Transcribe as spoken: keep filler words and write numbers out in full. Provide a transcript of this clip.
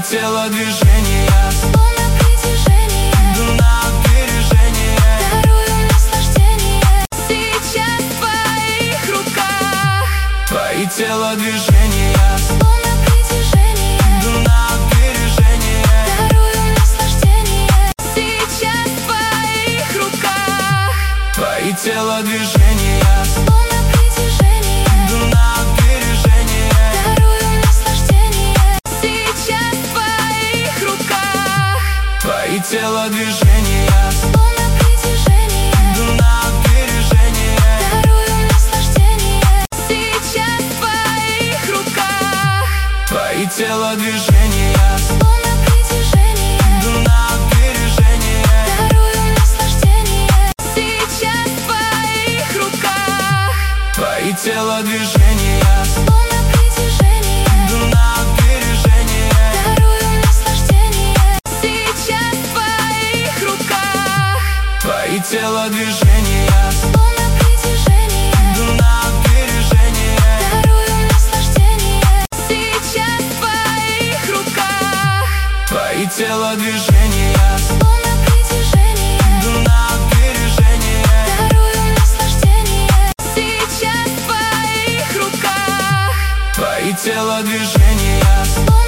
телодвижения, словно притяжение, иду на опережение, дарую наслаждение. Сейчас в твоих руках твои телодвижения, словно притяжение, иду на опережение, дарую наслаждение. Сейчас в твоих руках твои телодвижения, словно притяжение, иду на опережение, дарую наслаждение. Сейчас в твоих руках твои телодвижения, словно притяжение, иду на опережение, дарую наслаждение. Сейчас в твоих руках твои телодвижения, словно притяжение, иду на опережение, дарую наслаждение. Сейчас в твоих руках твои телодвижения, словно притяжение, иду на опережение, дарую наслаждение. Сейчас в твоих руках твои телодвижения, словно притяжение, иду на опережение, дарую наслаждение. Сейчас в твоих руках твои телодвижения, словно притяжение, иду на опережение, дарую наслаждение. Сейчас в твоих руках твои телодвижения, словно